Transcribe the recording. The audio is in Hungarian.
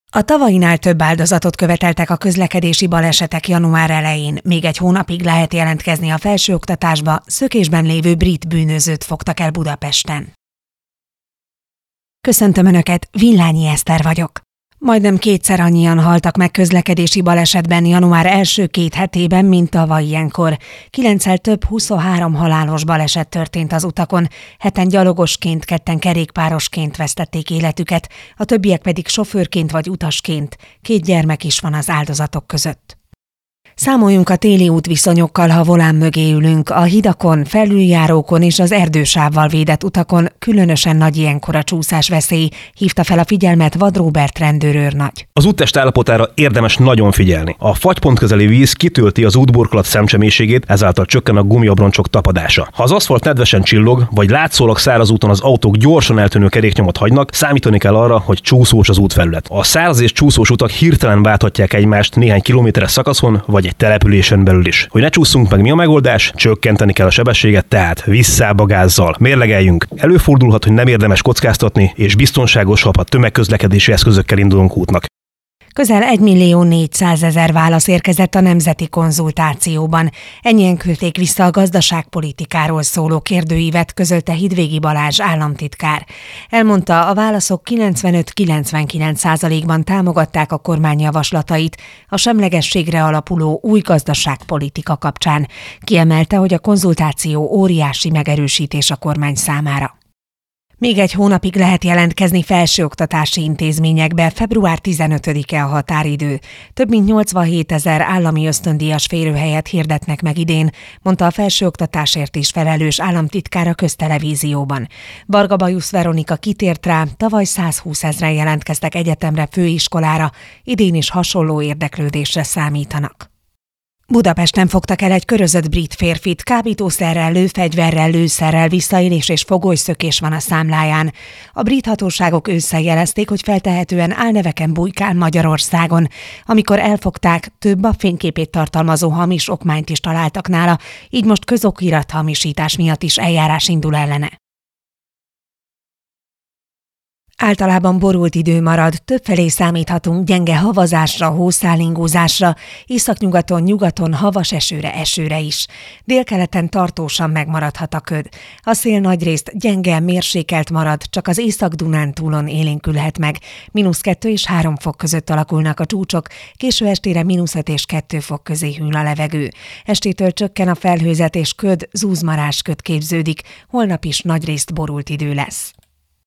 A tavainál több áldozatot követeltek a közlekedési balesetek január elején. Még egy hónapig lehet jelentkezni a felsőoktatásba, szökésben lévő brit bűnözőt fogtak el Budapesten. Köszöntöm Önöket, Villányi Eszter vagyok. Majdnem kétszer annyian haltak meg közlekedési balesetben január első 2 hetében, mint tavaly ilyenkor. 9-el több 23 halálos baleset történt az utakon, 7-en gyalogosként, 2-en kerékpárosként vesztették életüket, a többiek pedig sofőrként vagy utasként. 2 gyermek is van az áldozatok között. Számoljunk a téli útviszonyokkal, ha volán mögé ülünk. A hidakon, felüljárókon és az erdősávval védett utakon különösen nagy ilyenkor a csúszás veszély, hívta fel a figyelmet Vad Róbert rendőrőrnagy. Az úttest állapotára érdemes nagyon figyelni. A fagypont közeli víz kitölti az útburkolat szemcsemélységét, ezáltal csökken a gumiabroncsok tapadása. Ha az aszfalt nedvesen csillog, vagy látszólag száraz úton az autók gyorsan eltűnő keréknyomot hagynak, számítani kell arra, hogy csúszós az útfelület. A száraz és csúszós utak hirtelen válthatják egymást néhány kilométeres szakaszon, vagy egy településen belül is. Hogy ne csúszunk meg, mi a megoldás? Csökkenteni kell a sebességet, tehát visszább a gázzal. Mérlegeljünk. Előfordulhat, hogy nem érdemes kockáztatni, és biztonságosabb, ha tömegközlekedési eszközökkel indulunk útnak. Közel 1.400.000 válasz érkezett a nemzeti konzultációban. Ennyien küldték vissza a gazdaságpolitikáról szóló kérdőívet, közölte Hidvégi Balázs államtitkár. Elmondta, a válaszok 95-99%-ban támogatták a kormány javaslatait a semlegességre alapuló új gazdaságpolitika kapcsán. Kiemelte, hogy a konzultáció óriási megerősítés a kormány számára. Még egy hónapig lehet jelentkezni felsőoktatási intézményekbe, február 15-e a határidő. Több mint 87 000 állami ösztöndíjas férőhelyet hirdetnek meg idén, mondta a felsőoktatásért is felelős államtitkár a Köztelevízióban. Varga Bajusz Veronika kitért rá, tavaly 120 000 jelentkeztek egyetemre, főiskolára, idén is hasonló érdeklődésre számítanak. Budapesten fogtak el egy körözött brit férfit, kábítószerrel, lőfegyverrel, lőszerrel, visszaélés és fogolyszökés van a számláján. A brit hatóságok ősszel jelezték, hogy feltehetően álneveken bujkál Magyarországon. Amikor elfogták, több a fényképét tartalmazó hamis okmányt is találtak nála, így most közokirat hamisítás miatt is eljárás indul ellene. Általában borult idő marad, többfelé számíthatunk gyenge havazásra, hószálingózásra, északnyugaton, nyugaton havas esőre is. Délkeleten tartósan megmaradhat a köd. A szél nagyrészt gyenge, mérsékelt marad, csak az Észak-Dunántúlon élénkülhet meg. -2 és 3 fok között alakulnak a csúcsok, késő estére -5 és 2 fok közé hűl a levegő. Estétől csökken a felhőzet és köd, zúzmarás köd képződik, holnap is nagyrészt borult idő lesz.